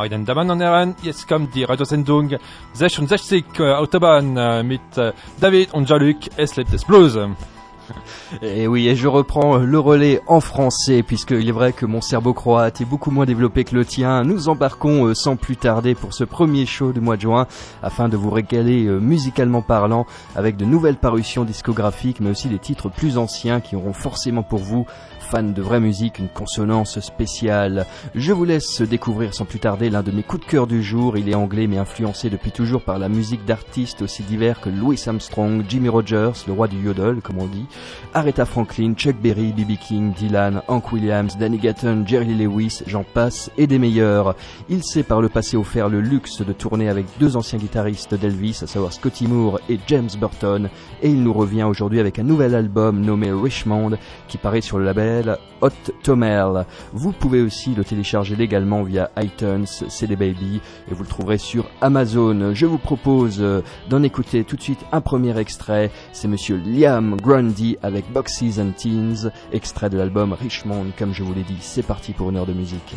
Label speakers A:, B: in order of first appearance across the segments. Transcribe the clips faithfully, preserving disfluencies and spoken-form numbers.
A: Meine Damen und Herren, jetzt kommt die Radiosendung sechsundsechzig äh, Autobahn äh, mit äh, David und Jean-Luc, es lebt des Blues.
B: Et oui, et je reprends le relais en français, puisqu'il est vrai que mon cerveau croate est beaucoup moins développé que le tien. Nous embarquons euh, sans plus tarder pour ce premier show du mois de juin, afin de vous régaler euh, musicalement parlant, avec de nouvelles parutions discographiques, mais aussi des titres plus anciens qui auront forcément pour vous, fans de vraie musique, une consonance spéciale. Je vous laisse découvrir sans plus tarder l'un de mes coups de cœur du jour. Il est anglais mais influencé depuis toujours par la musique d'artistes aussi divers que Louis Armstrong, Jimmy Rogers, le roi du yodel comme on dit, Aretha Franklin, Chuck Berry, B B King, Dylan, Hank Williams, Danny Gatton, Jerry Lee Lewis, j'en passe et des meilleurs. Il s'est par le passé offert le luxe de tourner avec deux anciens guitaristes d'Elvis, à savoir Scotty Moore et James Burton, et il nous revient aujourd'hui avec un nouvel album nommé Richmond qui paraît sur le label Hot Tomel. Vous pouvez aussi le télécharger légalement via iTunes, C D Baby, et vous le trouverez sur Amazon. Je vous propose d'en écouter tout de suite un premier extrait. C'est monsieur Liam Grundy avec Boxes and Teens, extrait de l'album Richmond. Comme je vous l'ai dit, c'est parti pour une heure de musique.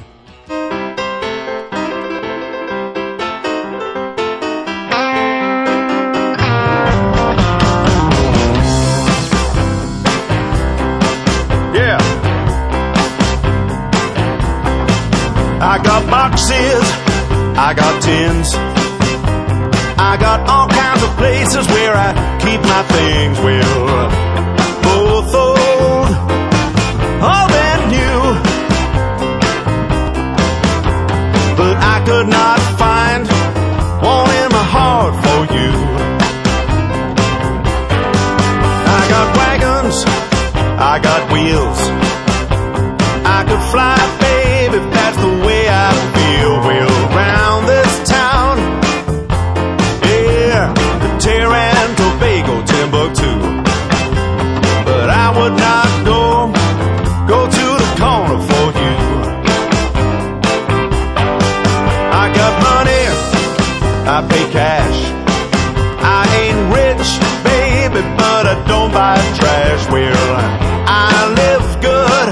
C: I got boxes, I got tins, I got all kinds of places where I keep my things. Well, both old, all brand new, but I could not find one in my heart for you. I got wagons, I got wheels, I could fly, babe, if that's the way I feel. Well, round this town, yeah, Tehran, Tobago, Timbuktu, but I would not go, go to the corner for you. I got money, I pay cash, I ain't rich, baby, but I don't buy trash. Well, I live good,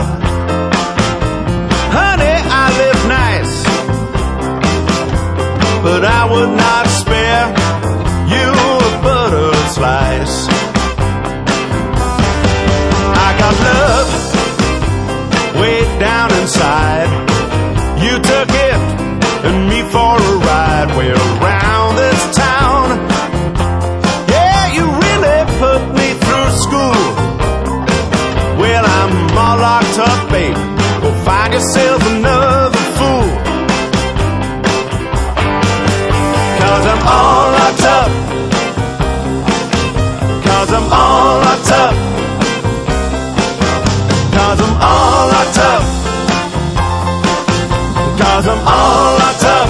C: but I would not spare you a butter slice. I got love way down inside. You took it and me for a ride. Well, around this town, yeah, you really put me through school. Well, I'm all locked up, babe. Go find yourself another fool. Cause I'm all locked up, cause I'm all locked up, cause I'm all locked up, cause I'm all locked up.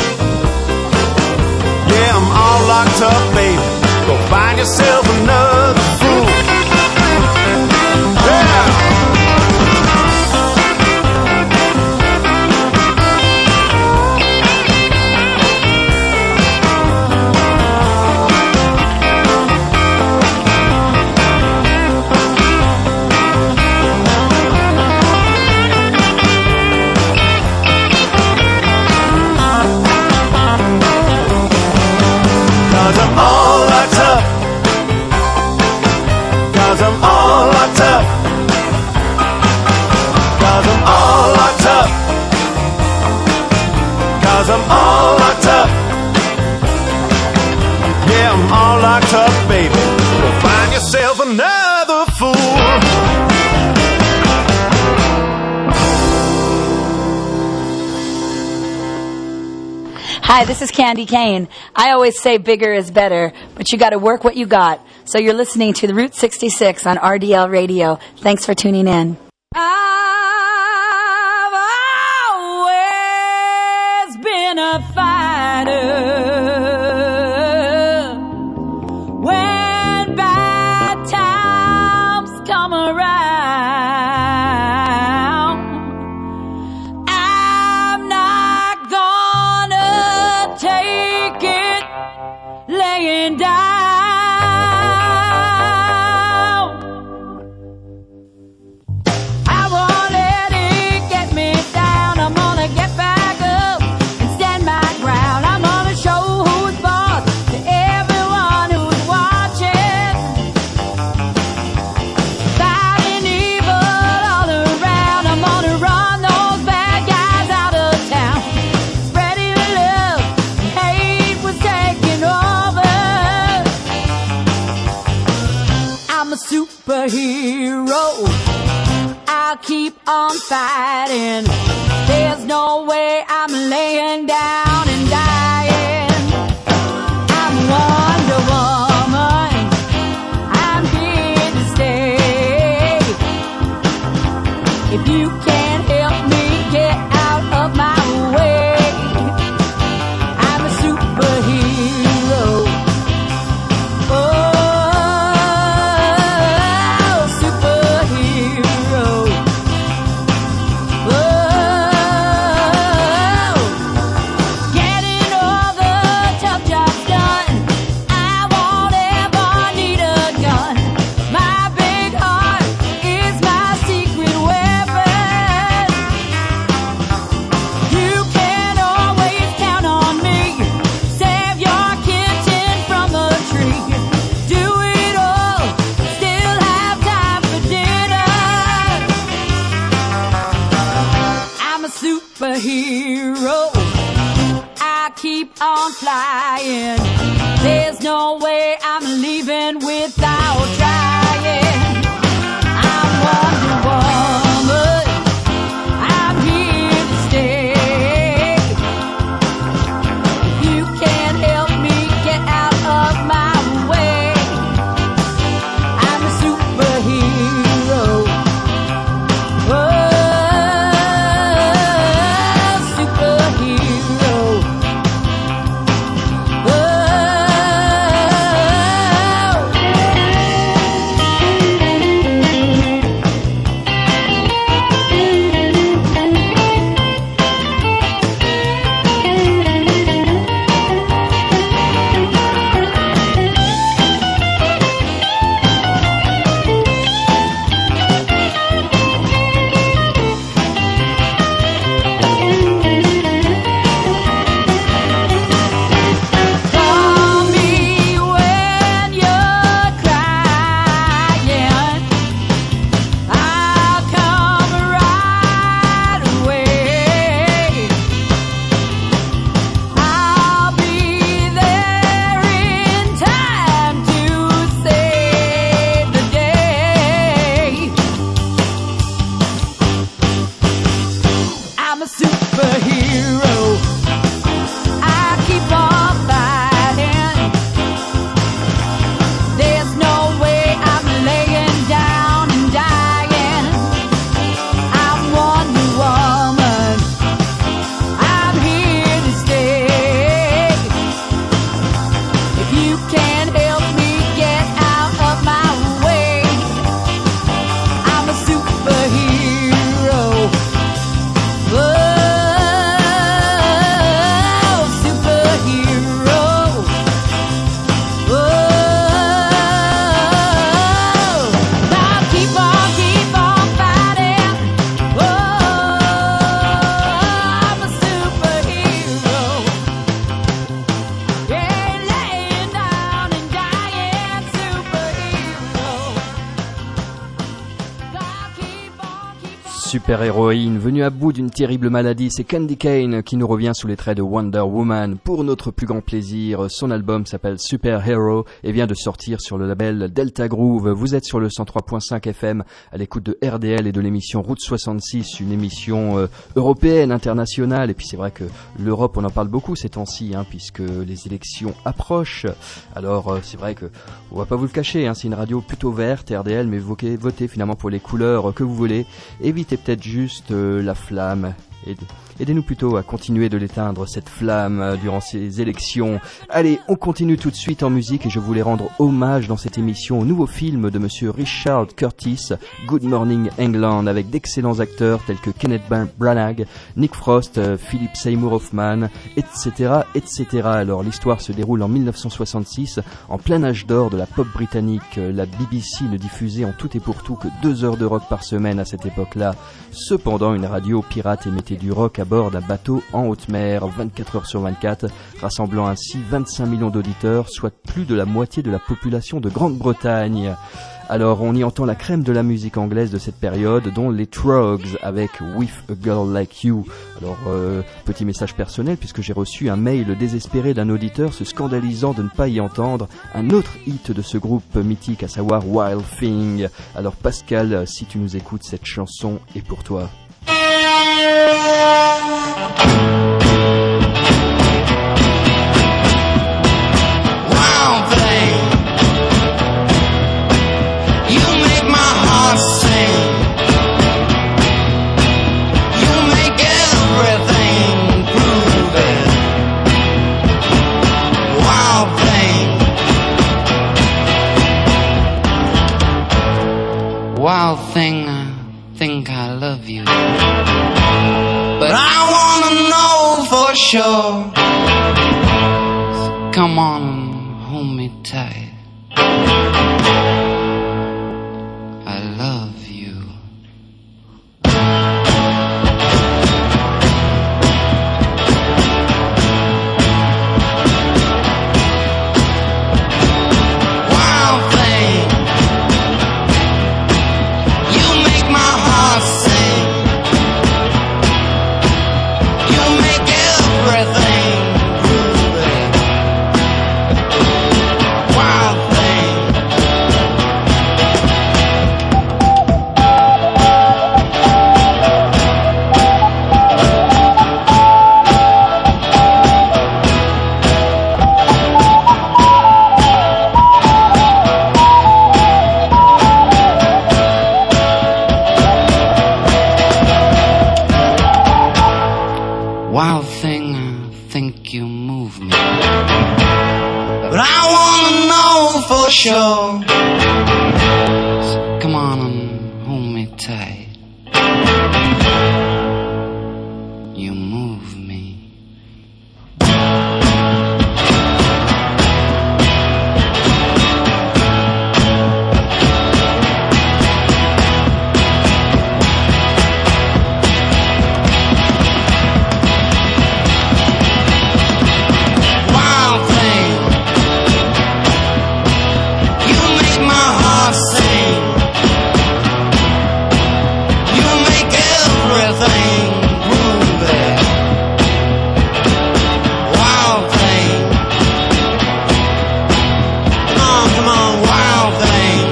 C: Yeah, I'm all locked up, baby. Go find yourself another fool. Yeah. I'm all locked up. Yeah, I'm all locked up, baby. Go find yourself another fool.
D: Hi, this is Candy Kane. I always say bigger is better, but you got to work what you got. So you're listening to the Route sixty-six on R D L Radio. Thanks for tuning in.
E: A fighter when bad times come around. I'm not gonna take it laying down. I won't let it get me down. I'm gonna get back up and stand I'll keep on fighting. There's no way I'm laying down and dying. I'm Wonder Woman. I'm here to stay. If you can't help me get out of my way, I'm a superhero. Oh, superhero. Oh, getting all the tough jobs done. I won't ever need a gun. My big heart is my secret weapon. You can always count on me. Save your kitten from a tree. Do it all, still have time for dinner. I'm a superhero. I keep on flying. There's no way I'm leaving without trying. I'm Wonder Woman. I'm here to stay. If you can't help me get out of my way, I'm a superhero. Oh, superhero. Oh. Call me when you're crying. I'll come right away. I'll be there in time to save the day. I'm a superhero. I keep on fighting. There's no way I'm laying down and dying. I'm Wonder Woman. I'm here to stay. If you can't help me get out of my way, I'm a superhero. Oh, superhero. Oh, I'll keep on, keep on fighting. Oh, I'm a superhero. Yeah, laying down and dying, superhero. I'll keep on, keep on.
B: Super-héroïne venue à bout d'une terrible maladie, c'est Candy Kane qui nous revient sous les traits de Wonder Woman. Pour notre plus grand plaisir, son album s'appelle Super Hero et vient de sortir sur le label Delta Groove. Vous êtes sur le cent trois point cinq F M à l'écoute de R D L et de l'émission Route soixante-six, une émission euh, européenne, internationale. Et puis c'est vrai que l'Europe, on en parle beaucoup ces temps-ci, hein, puisque les élections approchent. Alors euh, c'est vrai que on va pas vous le cacher, hein, c'est une radio plutôt verte, R D L, mais votez, votez finalement pour les couleurs que vous voulez. Évitez peut-être juste euh, la flamme. Aide- Aidez-nous plutôt à continuer de l'éteindre, cette flamme, euh, durant ces élections. Allez, on continue tout de suite en musique et je voulais rendre hommage dans cette émission au nouveau film de monsieur Richard Curtis, Good Morning England, avec d'excellents acteurs tels que Kenneth Branagh, Nick Frost, euh, Philip Seymour Hoffman, et cetera, et cetera. Alors, l'histoire se déroule en dix-neuf cent soixante-six, en plein âge d'or de la pop britannique. La B B C ne diffusait en tout et pour tout que deux heures de rock par semaine à cette époque-là. Cependant, une radio pirate émettait et du rock à bord d'un bateau en haute mer, vingt-quatre heures sur vingt-quatre, rassemblant ainsi vingt-cinq millions d'auditeurs, soit plus de la moitié de la population de Grande-Bretagne. Alors on y entend la crème de la musique anglaise de cette période, dont les Troggs avec With a Girl Like You. Alors euh, petit message personnel, puisque j'ai reçu un mail désespéré d'un auditeur se scandalisant de ne pas y entendre un autre hit de ce groupe mythique, à savoir Wild Thing. Alors Pascal, si tu nous écoutes, cette chanson est pour toi.
F: Wild thing, I think I love you, but I wanna know for sure. So come on and hold me tight. I love you. Wild thing, you make my heart sing. You make everything groovy. Wild thing. Wild thing, I think you move me, but I wanna know for sure. So come on and hold me tight. You move me. Wild thing, you make my heart sing. You make everything groovy. Wild thing, come on, come on, wild thing.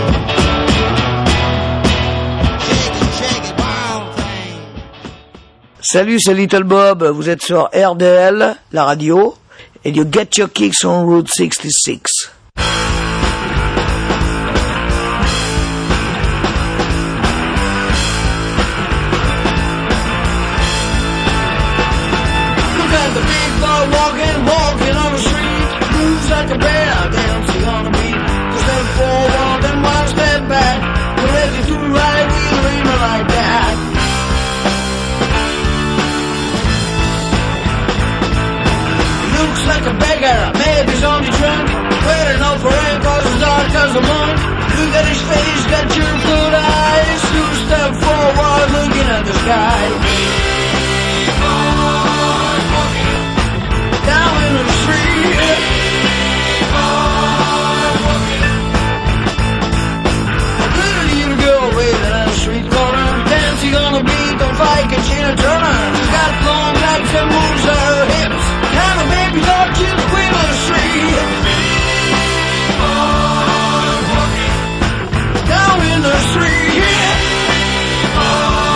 F: Shake it, shake it, wild thing.
G: Salut, c'est Little Bob, vous êtes sur R D L, la radio, et you get your kicks on Route sixty-six.
H: Look at the big boy walking, walking on the street. Moves like a bear, dancing on the beat. Two step forward, then one step back. We're ready to ride, we'll dream like that. Looks like a beggar, maybe he's only drunk. Waiting up for rain, cause it's dark as the month. Look at his face, got tearful eyes. Two step forward, looking at the sky. Down in the street, a little little girl waiting at the street corner, dancing on the beat, don't fight, can she a Turner? She's got long legs and moves her hips, and the baby dog keeps queen of the street. Down in the street,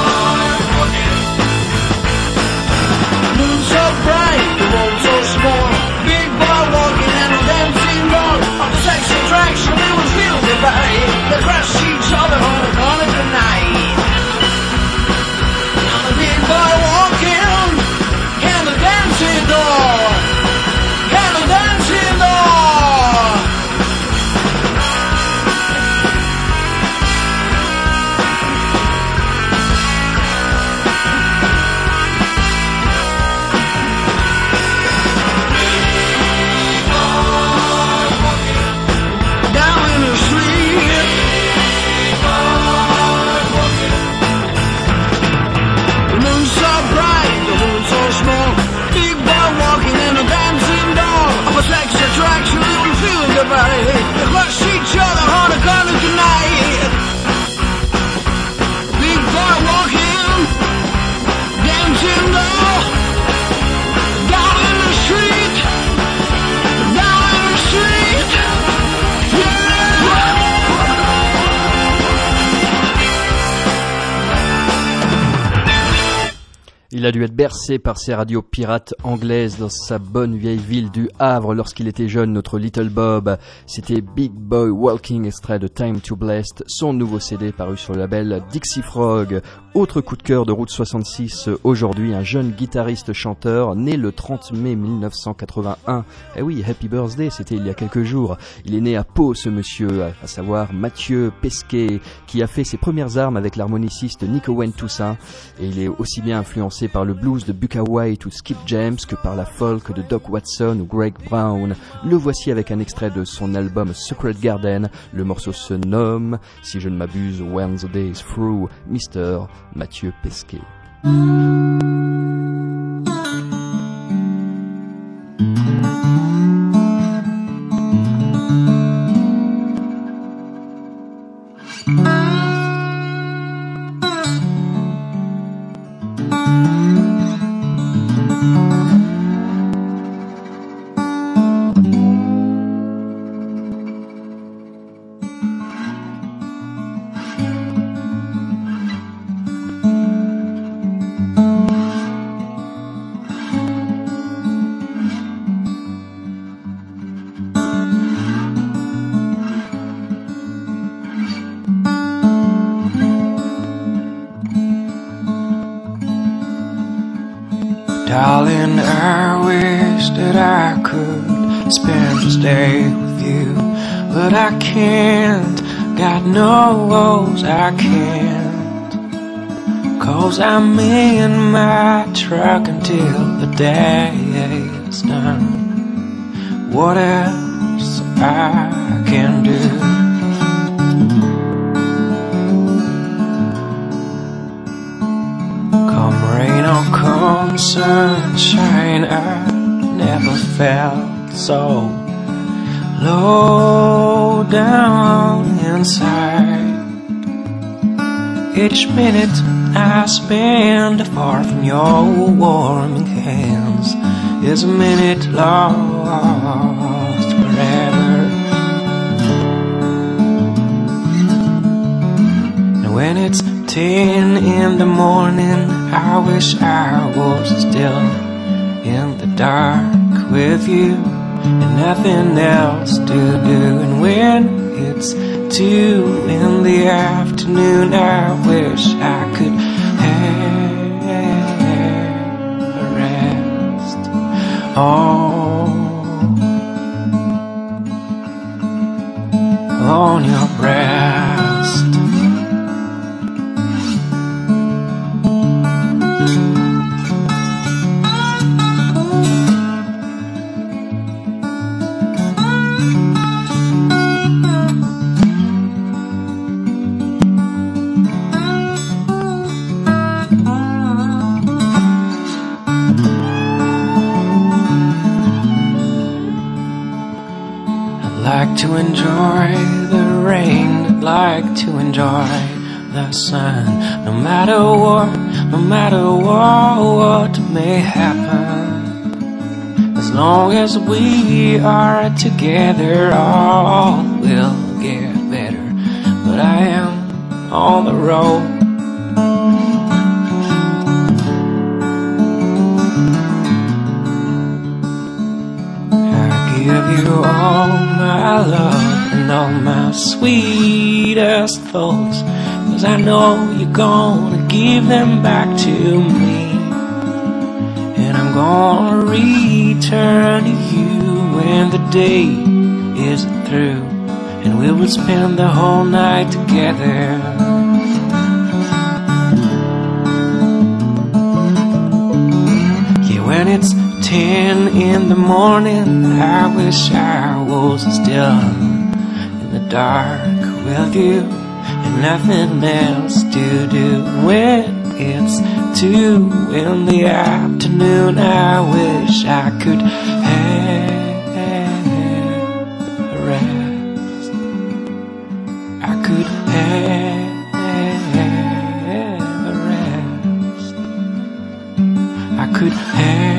B: Il a dû être bercé par ces radios pirates anglaises dans sa bonne vieille ville du Havre lorsqu'il était jeune, notre Little Bob. C'était Big Boy Walking, extrait de Time to Blast, son nouveau C D paru sur le label Dixie Frog. Autre coup de cœur de Route soixante-six, aujourd'hui un jeune guitariste-chanteur né le trente mai mille neuf cent quatre-vingt-un. Eh oui, Happy Birthday, c'était il y a quelques jours. Il est né à Pau, ce monsieur, à savoir Mathieu Pesquet, qui a fait ses premières armes avec l'harmoniciste Nick Owen Toussaint. Et il est aussi bien influencé par le blues de Bukka White ou Skip James que par la folk de Doc Watson ou Greg Brown. Le voici avec un extrait de son album Secret Garden. Le morceau se nomme, si je ne m'abuse, When the Day is Through, mister Mathieu Pesquet.
I: Darling, I wish that I could spend this day with you, but I can't, God knows I can't, 'cause I'm in my truck until the day is done. What else I can do? Come sunshine, I never felt so low down inside. Each minute I spend far from your warming hands is a minute lost forever. And when it's ten in the morning, I wish I was still in the dark with you and nothing else to do. And when it's two in the afternoon, I wish I could have a rest. Oh, on your breast. To enjoy the rain, I'd like to enjoy the sun. No matter what, no matter what, what may happen, as long as we are together, all will get better. But I am on the road, I give you all my love and all my sweetest thoughts, 'cause I know you're gonna give them back to me, and I'm gonna return to you when the day is through, and we will spend the whole night together. Yeah, when it's ten in the morning, I wish I was still in the dark with you and nothing else to do. When it's two in the afternoon, I wish I could have a rest. I could have a rest. I could have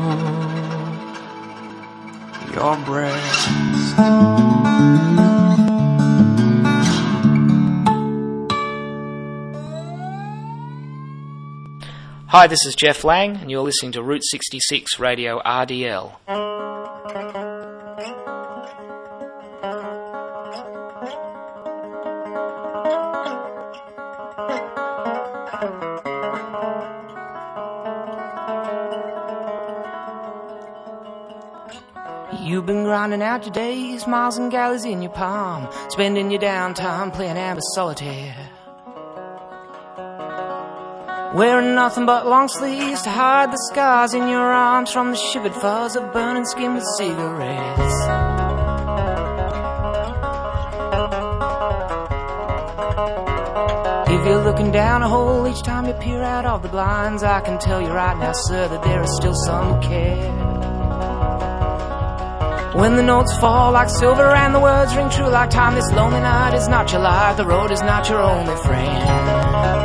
I: your breast.
J: Hi, this is Jeff Lang, and you're listening to Route sixty-six Radio R D L.
F: You've been grinding out your days, miles and galleys in your palm, spending your downtime playing amber solitaire. Wearing nothing but long sleeves to hide the scars in your arms from the shivered fuzz of burning skin with cigarettes. If you're looking down a hole each time you peer out of the blinds, I can tell you right now, sir, that there is still some who care. When the notes fall like silver and the words ring true like time, this lonely night is not your life, the road is not your only friend.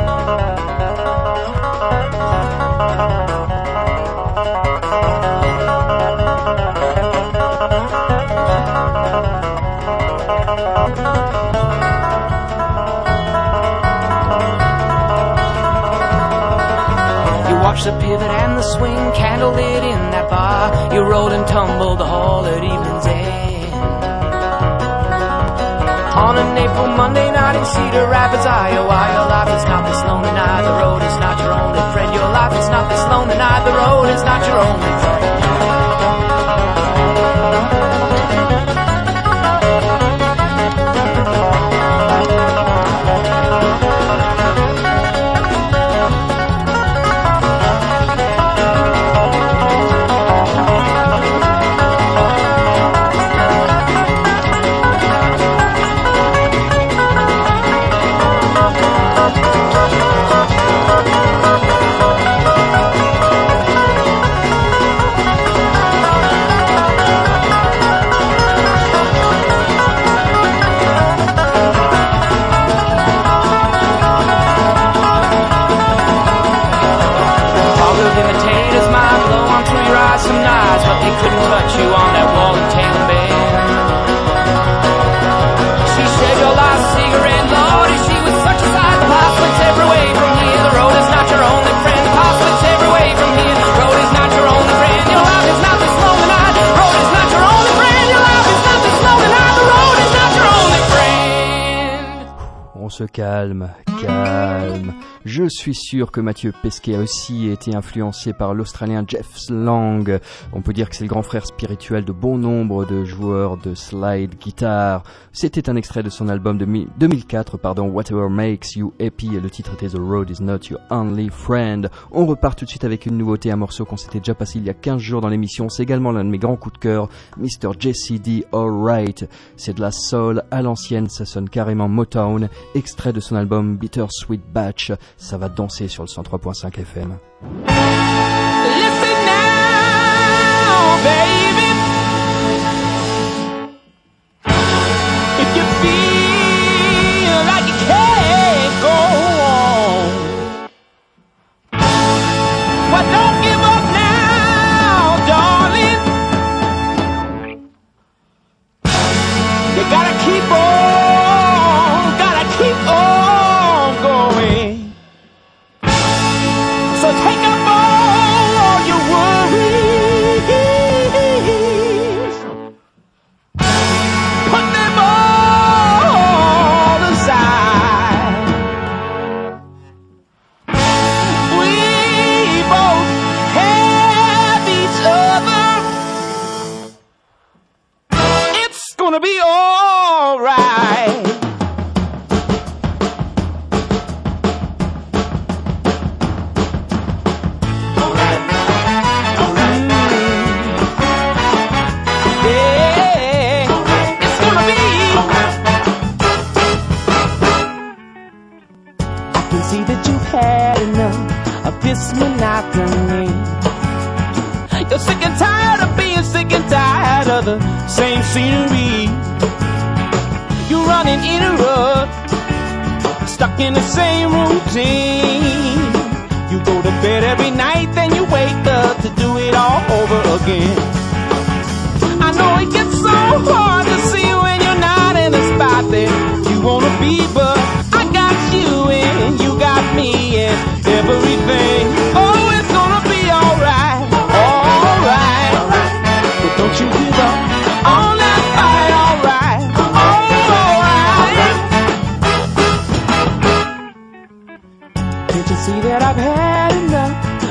F: Watch the pivot and the swing, candlelit in that bar. You rolled and tumbled the hall at evening's end. On an April Monday night in Cedar Rapids, Iowa, your life is not this lonely night. The road is not your only friend. Your life is not this lonely night. The road is not your only friend. Couldn't touch you on that wall in Taylor Bay. She shared your last cigarette, Lord, and she was such a sight. The path splits every way from here. The road is not your only friend. The path splits every way from here. The road is not your only friend. Your life is not this lonely night. The road is not your only friend. Your life is not this lonely night. The road is not your only friend.
B: On se calme, calme. Je suis sûr que Mathieu Pesquet a aussi été influencé par l'Australien Jeff Lang. On peut dire que c'est le grand frère spirituel de bon nombre de joueurs de slide guitar. C'était un extrait de son album de deux mille quatre, pardon, Whatever Makes You Happy, et le titre était The Road Is Not Your Only Friend. On repart tout de suite avec une nouveauté, un morceau qu'on s'était déjà passé il y a quinze jours dans l'émission. C'est également l'un de mes grands coups de cœur, mister Jesse D. Alright. C'est de la soul à l'ancienne, ça sonne carrément Motown, extrait de son album Bitter Sweet Batch. Ça va danser sur le cent trois point cinq F M.
H: Listen now, baby. If you feel like you can't go on, well, don't give up now, darling. You gotta keep on, gotta keep on going. So take up all your worries, put them all aside. We both have each other. It's gonna be all right. See that you've had enough of this monotony. You're sick and tired of being sick and tired of the same scenery. You're running in a rut, stuck in the same routine. You go to bed every night, then you wake up to do it all over again. I know it gets so hard to see when you're not in the spot that you wanna be, but I got you and you got me and everything. Oh,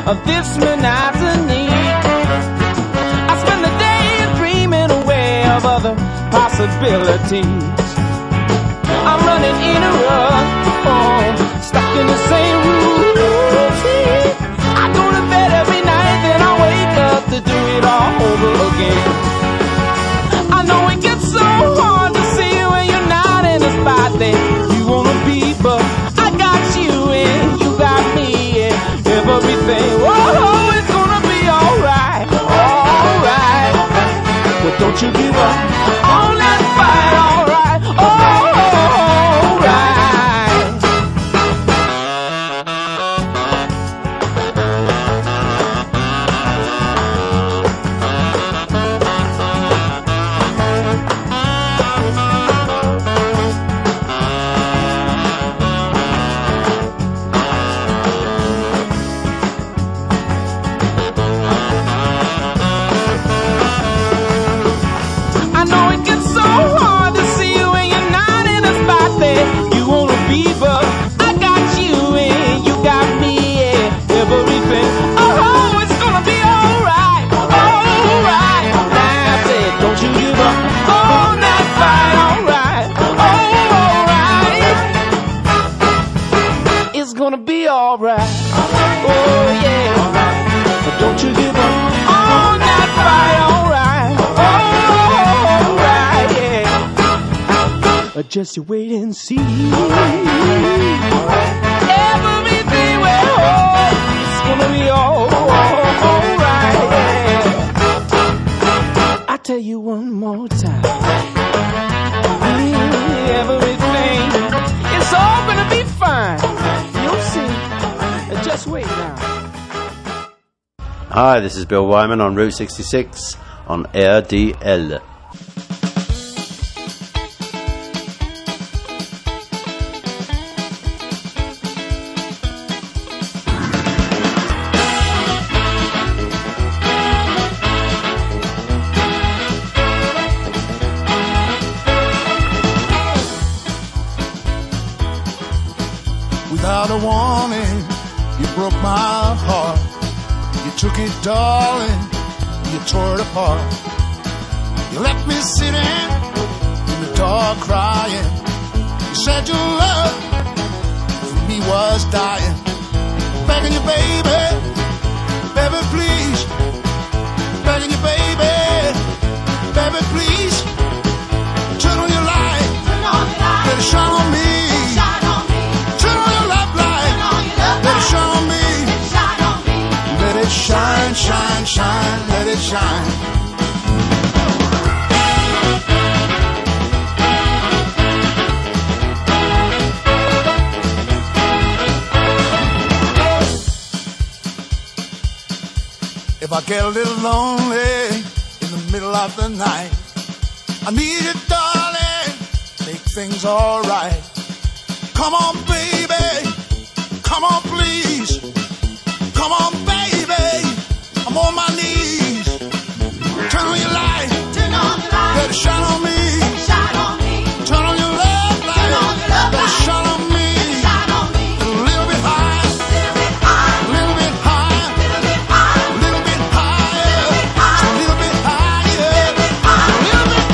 I: of this monotony. I spend the day dreaming away of other possibilities. I'm running in a rut, oh, stuck in the same routine. I go to bed every night, then I wake up to do it all over again. I know it gets so hard to see you when you're not in the spot that you wanna be, but I got you and you got me and everything. Whoa, it's gonna be alright, alright. But don't you give up on that fight, alright, alright. Just you wait and see. Everything will hold. It's gonna be all, all right. Yeah. I tell you one more time. Everything, it's all gonna be fine. You'll see. Just wait now.
K: Hi, this is Bill Wyman on Route sixty-six on R D L.
L: Without a warning, you broke my heart. You took it, darling, you tore it apart. You left me sitting in the dark crying. You said your love for me was dying. Begging you, baby, baby, please. Begging you, baby, baby, please. Turn on your light, let it shine on me. Shine, shine, shine, let it shine. If I get a little lonely in the middle of the night, I need you, darling, make things alright. Come on, baby, come on, please. Come on, baby, I'm on my knees. Turn on your light, turn on your light. Let it shine on me, shine on me. Turn on your love light, turn on your love let it shine on me, shine on me. A little bit higher, a little bit higher, a little bit higher, a little bit higher, a little bit higher, a little bit higher, a little bit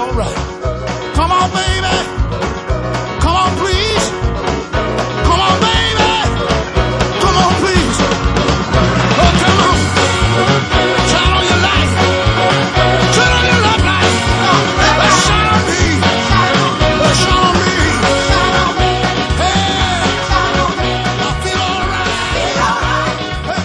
L: alright. Come on, baby. Come on, please. Come on, baby. Come on, please. Oh, come on. Shine on your light. Turn on your love light. Uh, shine on me. Uh, shine on me. Hey, I feel alright. Hey,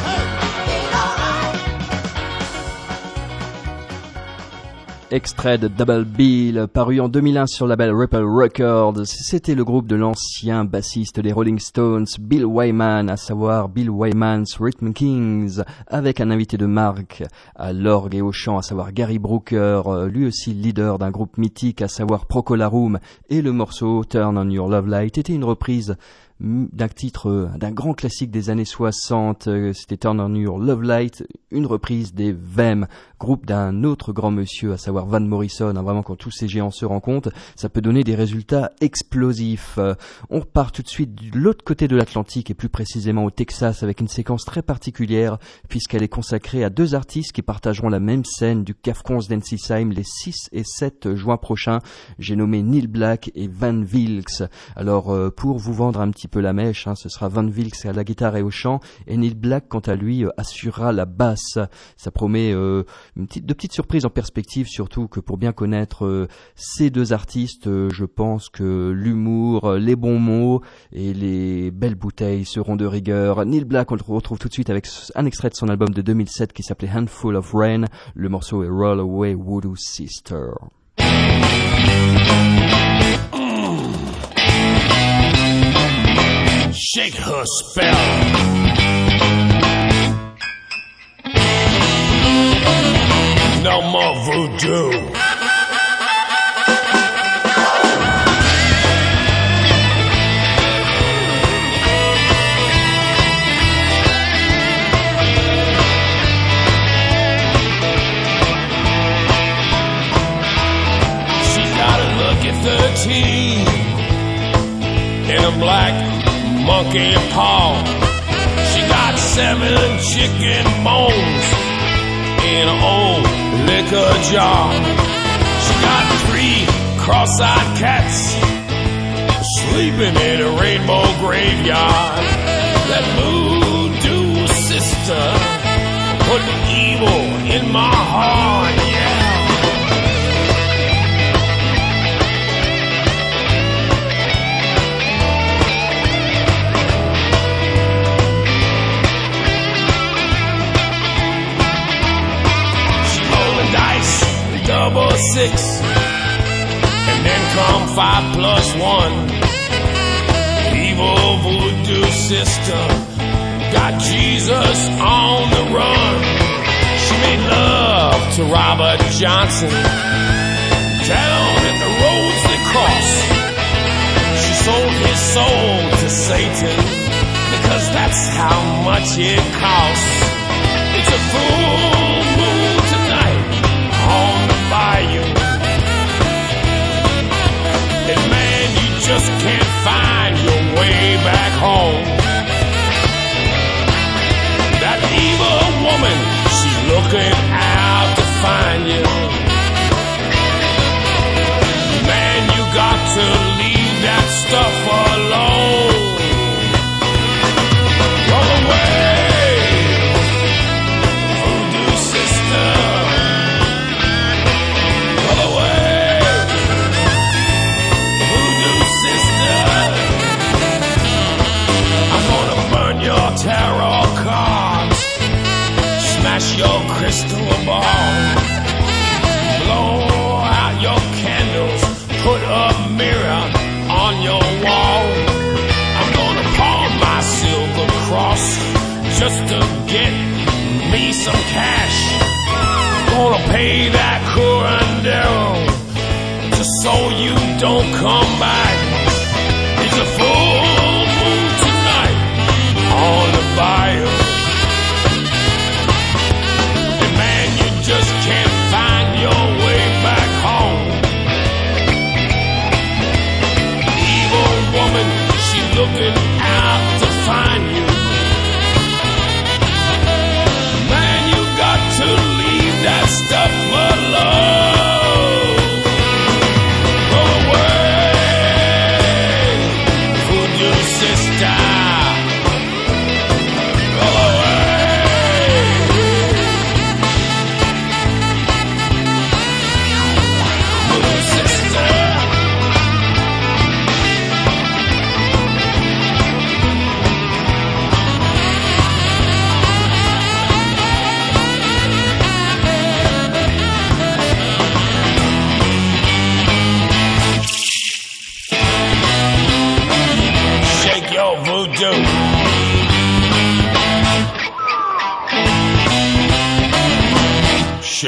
L: hey.
B: Extrait de Double Bill, paru en deux mille un sur le label Ripple Records. C'était le groupe de l'ancien bassiste des Rolling Stones, Bill Wyman, à savoir Bill Wyman's Rhythm Kings, avec un invité de marque à l'orgue et au chant, à savoir Gary Brooker, lui aussi leader d'un groupe mythique, à savoir Procolarum, et le morceau Turn on Your Love Light était une reprise d'un titre, d'un grand classique des années soixante, c'était Turn on Your Love Light, une reprise des V E M, groupe d'un autre grand monsieur, à savoir Van Morrison. Hein, vraiment, quand tous ces géants se rencontrent, ça peut donner des résultats explosifs. Euh, on repart tout de suite de l'autre côté de l'Atlantique, et plus précisément au Texas, avec une séquence très particulière, puisqu'elle est consacrée à deux artistes qui partageront la même scène du Cafcons d'Ensisheim les six et sept juin prochains. J'ai nommé Neil Black et Van Wilkes. Alors, euh, pour vous vendre un petit peu la mèche, hein, ce sera Van Wilkes à la guitare et au chant, et Neil Black, quant à lui, euh, assurera la basse. Ça promet euh, une petite, de petites surprises en perspective, surtout que pour bien connaître euh, ces deux artistes, euh, je pense que l'humour, euh, les bons mots et les belles bouteilles seront de rigueur. Neil Black, on le retrouve tout de suite avec un extrait de son album de deux mille sept qui s'appelait Handful of Rain. Le morceau est Roll Away Voodoo Sister.
C: Shake her spell. No more voodoo. She got a look at thirteen in a black monkey paw. She got seven chicken bones in an old liquor jar. She got three cross-eyed cats sleeping in a rainbow graveyard. That voodoo sister put evil in my heart, yeah. Double six, and then come five plus one. Evil voodoo sister got Jesus on the run. She made love to Robert Johnson down at the roads they cross. She sold his soul to Satan because that's how much it costs. It's a full moon tonight on the bayou, and man, you just can't find your way back home. That evil woman, she's looking out to find you. Man, you got to leave that stuff alone. Roll away, voodoo sister. Tarot cards, smash your crystal ball, blow out your candles, put a mirror on your wall. I'm gonna pawn my silver cross just to get me some cash. Gonna pay that curandero just so you don't come back. It's a full moon tonight on the bayou, and man, you just can't find your way back home. Evil woman, she looking out to find you. Man, you got to leave that stuff alone.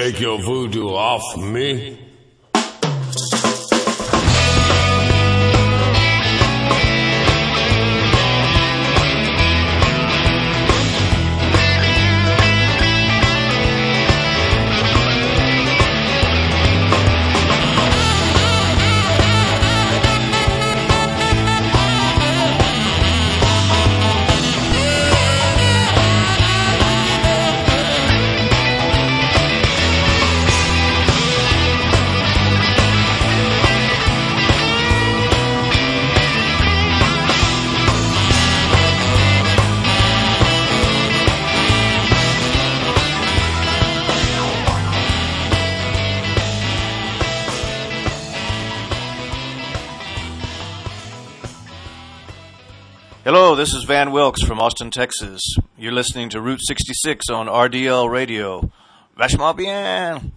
M: shake your voodoo off me.
N: Hello, this is Van Wilkes from Austin, Texas. You're listening to Route sixty-six on R D L Radio. Vachement bien!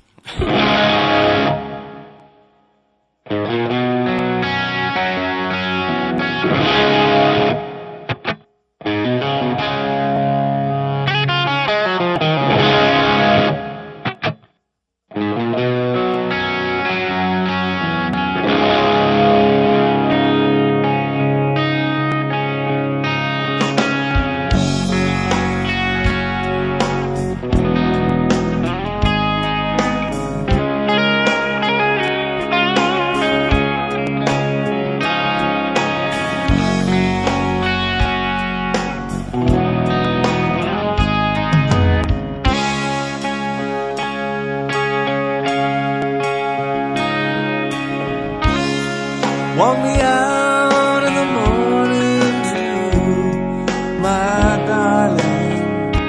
H: Walk me out in the morning to my darling.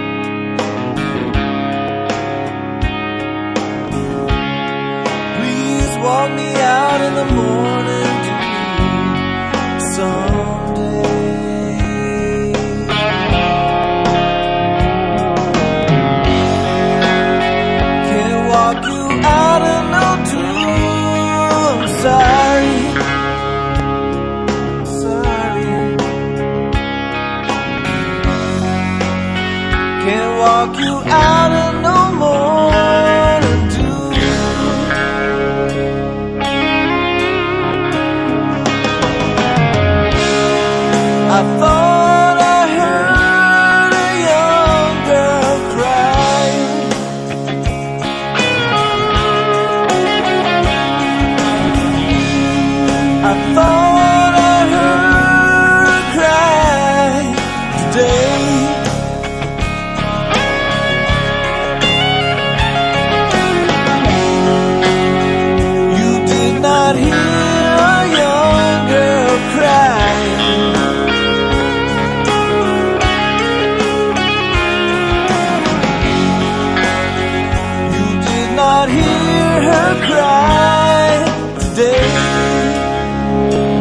H: Please walk me out in the morning to someday. Can't walk you out in no two. I'm sorry. Walk you out and no more to do. I thought I heard a young girl crying. I thought I heard her cry today. Not hear a young girl crying. You did not hear her cry today.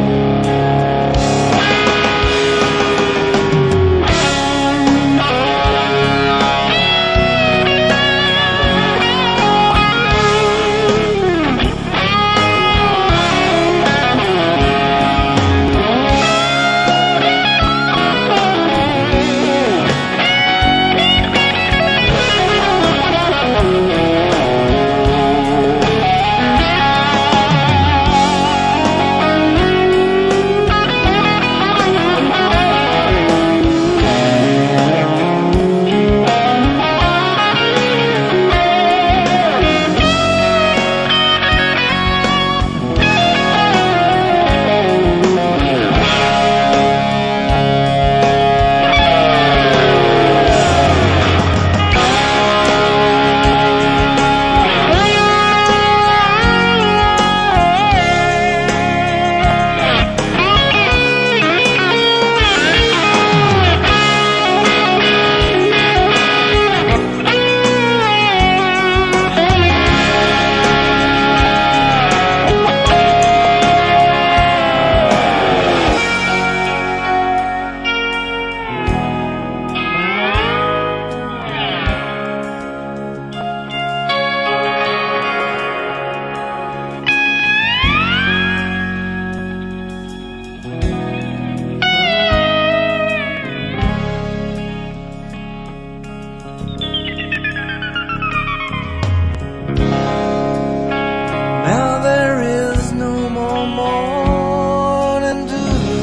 H: morning dew.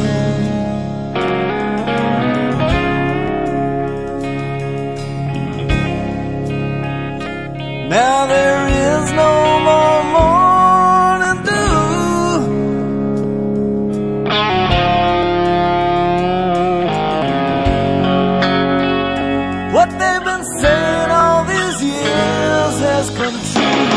H: Now there is no more morning dew. What they've been saying all these years has come true.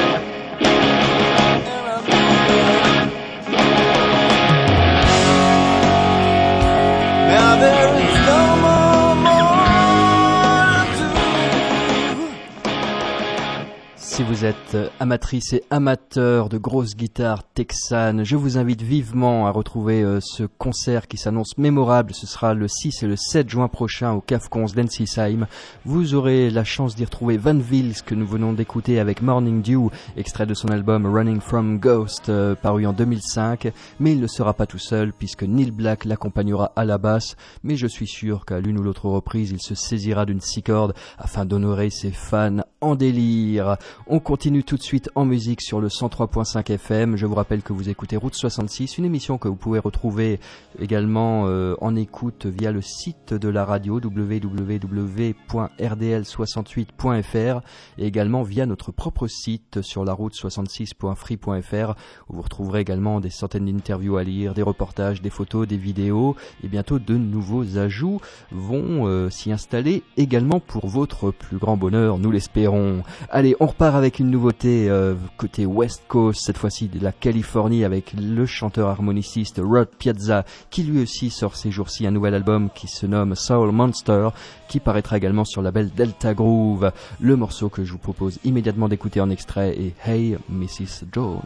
H: Now there is no more morning dew.
B: Si vous êtes amatrice et amateur de grosses guitares texanes, je vous invite vivement à retrouver euh, ce concert qui s'annonce mémorable. Ce sera le six et le sept juin prochain au Cafcons d'Ensisheim. Vous aurez la chance d'y retrouver Van Vils que nous venons d'écouter avec Morning Dew, extrait de son album Running From Ghost, euh, paru en deux mille cinq. Mais il ne sera pas tout seul puisque Neil Black l'accompagnera à la basse. Mais je suis sûr qu'à l'une ou l'autre reprise, il se saisira d'une six cordes afin d'honorer ses fans en délire. On continue tout de suite en musique sur le cent trois point cinq F M. Je vous rappelle que vous écoutez Route soixante-six, une émission que vous pouvez retrouver également euh, en écoute via le site de la radio w w w point r d l soixante-huit point f r et également via notre propre site sur la route soixante-six point free point f r où vous retrouverez également des centaines d'interviews à lire, des reportages, des photos, des vidéos et bientôt de nouveaux ajouts vont euh, s'y installer également pour votre plus grand bonheur, nous l'espérons. Allez, on repart avec une nouveauté euh, côté West Coast, cette fois-ci de la Californie avec le chanteur harmoniciste Rod Piazza qui lui aussi sort ces jours-ci un nouvel album qui se nomme Soul Monster qui paraîtra également sur le label Delta Groove. Le morceau que je vous propose immédiatement d'écouter en extrait est Hey Missus Jones.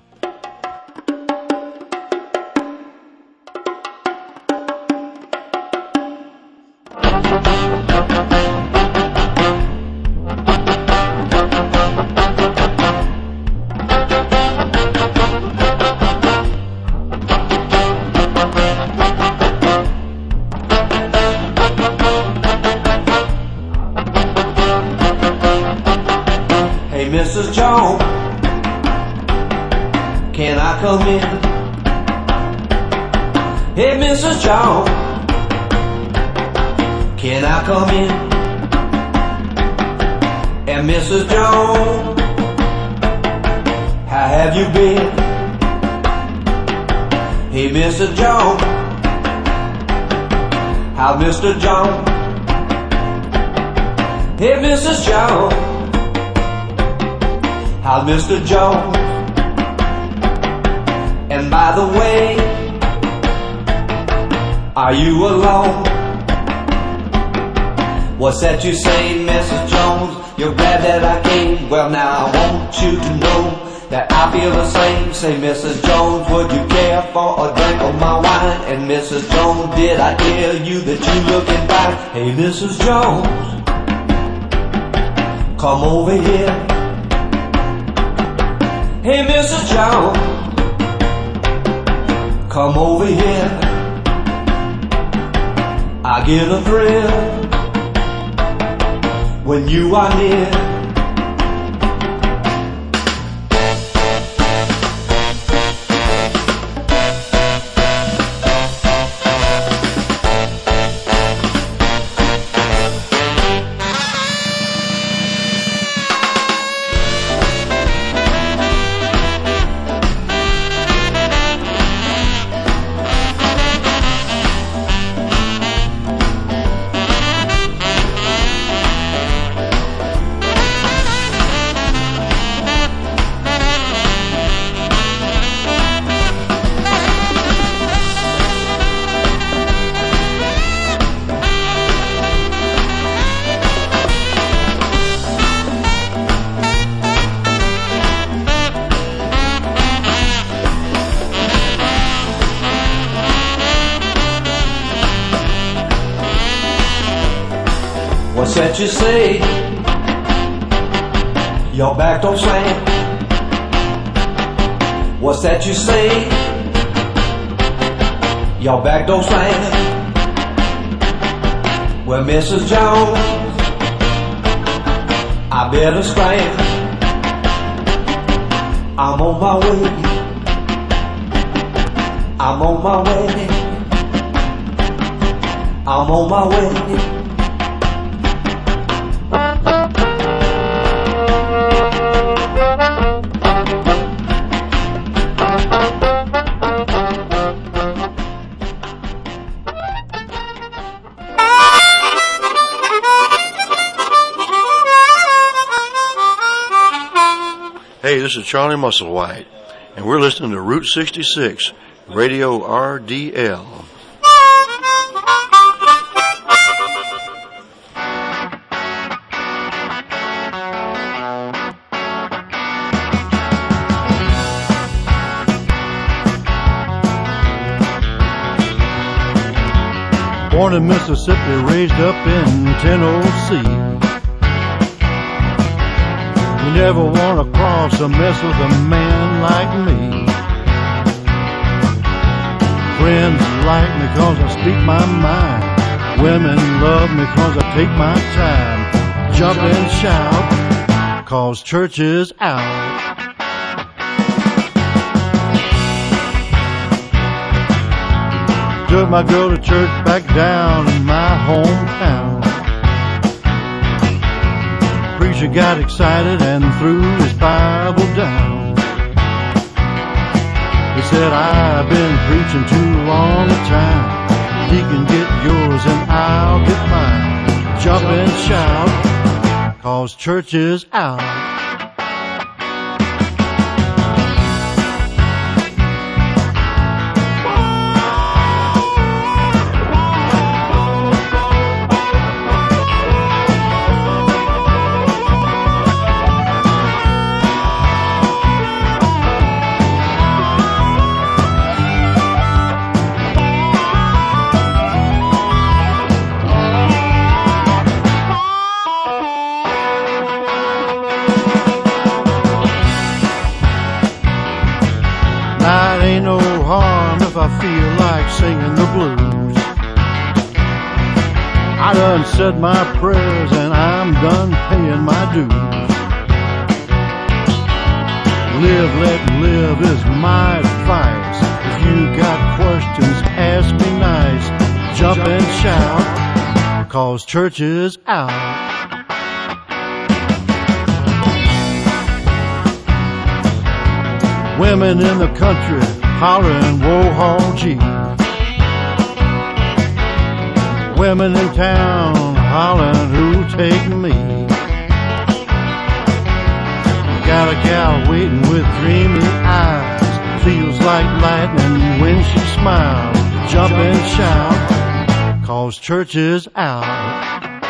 H: Missus Jones, can I come in? Hey, Missus Jones, can I come in? And Missus Jones, how have you been? Hey, Missus Jones, how Mister Jones? Hey, Missus Jones, how Mister Jones? And by the way, are you alone? What's that you say, Missus Jones? You're glad that I came? Well, now I want you to know that I feel the same. Say, Missus Jones, would you care for a drink of my wine? And Missus Jones, did I tell you that you looking fine? Hey, Missus Jones, come over here. Hey, Missus Jones, come over here. I get a thrill when you are near. What's that you say? Your back don't slam. What's that you say? Your back don't slam. Well, Missus Jones, I better scram. I'm on my way. I'm on my way. I'm on my way.
O: Hey, this is Charlie Musselwhite, and we're listening to Route sixty-six, Radio R D L.
P: Born in Mississippi, raised up in Tennessee. You never want to cross or mess with a man like me. Friends like me cause I speak my mind. Women love me cause I take my time. Jump and shout cause church is out. Took my girl to church back down in my hometown. Preacher got excited and threw his Bible down. He said, I've been preaching too long a time. He can get yours and I'll get mine. Jump and shout, cause church is out. I feel like singing the blues. I done said my prayers and I'm done paying my dues. Live, let live is my advice. If you got questions, ask me nice. Jump and shout, cause church is out. Women in the country hollering, whoa, haw, gee. Women in town hollering, who'll take me? Got a gal waiting with dreamy eyes. Feels like lightning when she smiles. Jump and shout, cause church is out.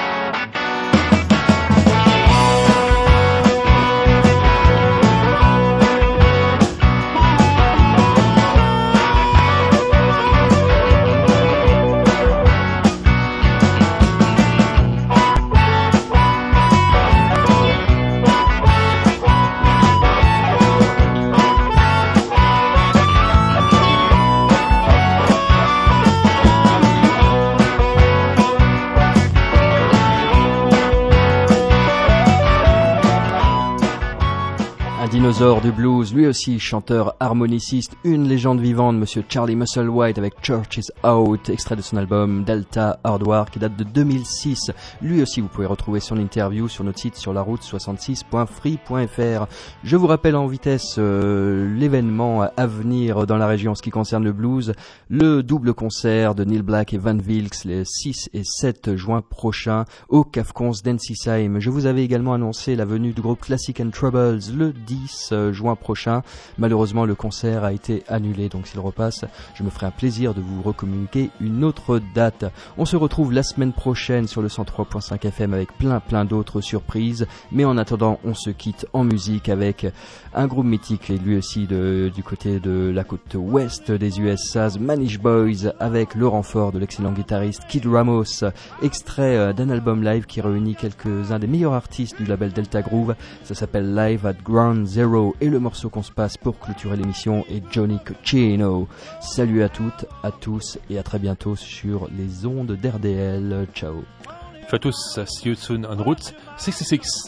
B: Dinosaure du blues, lui aussi chanteur harmoniciste, une légende vivante, monsieur Charlie Musselwhite avec Church is Out, extrait de son album Delta Hardware qui date de deux mille six. Lui aussi vous pouvez retrouver son interview sur notre site sur la route soixante-six point free point f r. Je vous rappelle en vitesse euh, l'événement à venir dans la région en ce qui concerne le blues, le double concert de Neil Black et Van Wilkes les six et sept juin prochains au Cafcons d'Ensisheim. Je vous avais également annoncé la venue du groupe Classic and Troubles le dix juin prochain. Malheureusement le concert a été annulé, donc s'il repasse je me ferai un plaisir de vous recommuniquer une autre date. On se retrouve la semaine prochaine sur le cent trois point cinq F M avec plein plein d'autres surprises, mais en attendant on se quitte en musique avec un groupe mythique et lui aussi de, du côté de la côte ouest des U S A, Manish Boys, avec le renfort de l'excellent guitariste Kid Ramos, extrait d'un album live qui réunit quelques-uns des meilleurs artistes du label Delta Groove. Ça s'appelle Live at Ground Zero et le morceau qu'on se passe pour clôturer l'émission est Johnny Cucino. Salut à toutes, à tous et à très bientôt sur les ondes d'R D L. Ciao.
A: Ciao à tous, see you soon on Route sixty-six.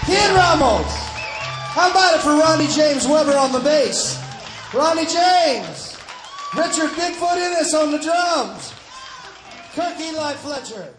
Q: Ken Ramos. How about it for Ronnie James Weber on the bass? Ronnie James. Richard Bigfoot Innes on the drums. Kirk Eli Fletcher.